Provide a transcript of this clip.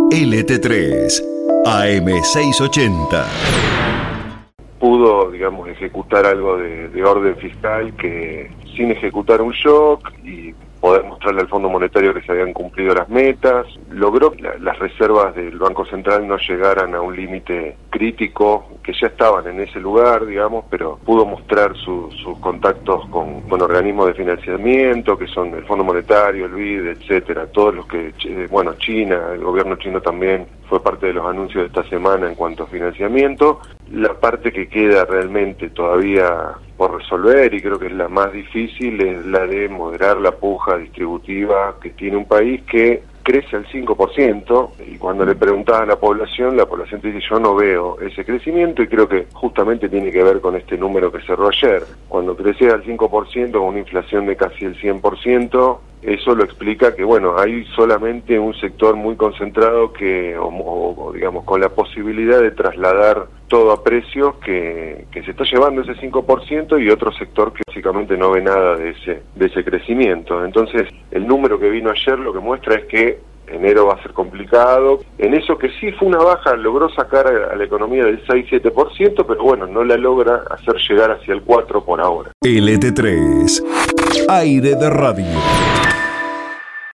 LT3, AM680. Pudo, digamos, ejecutar algo de orden fiscal que sin ejecutar un shock y poder mostrarle al Fondo Monetario que se habían cumplido las metas, logró que las reservas del Banco Central no llegaran a un límite crítico, que ya estaban en ese lugar, digamos, pero pudo mostrar sus contactos con organismos de financiamiento, que son el Fondo Monetario, el BID, etcétera, todos los que, China, el gobierno chino también fue parte de los anuncios de esta semana en cuanto a financiamiento. La parte que queda realmente todavía por resolver, y creo que es la más difícil, es la de moderar la puja distributiva que tiene un país que crece al 5%, y cuando le preguntaba a la población te dice: yo no veo ese crecimiento, y creo que justamente tiene que ver con este número que cerró ayer. Cuando crece al 5% con una inflación de casi el 100%, eso lo explica que, hay solamente un sector muy concentrado que, digamos, con la posibilidad de trasladar todo a precios que se está llevando ese 5%, y otro sector que básicamente no ve nada de ese crecimiento. Entonces, el número que vino ayer lo que muestra es que enero va a ser complicado. En eso que sí fue una baja, logró sacar a la economía del 6-7%, pero no la logra hacer llegar hacia el 4% por ahora. LT3, aire de radio.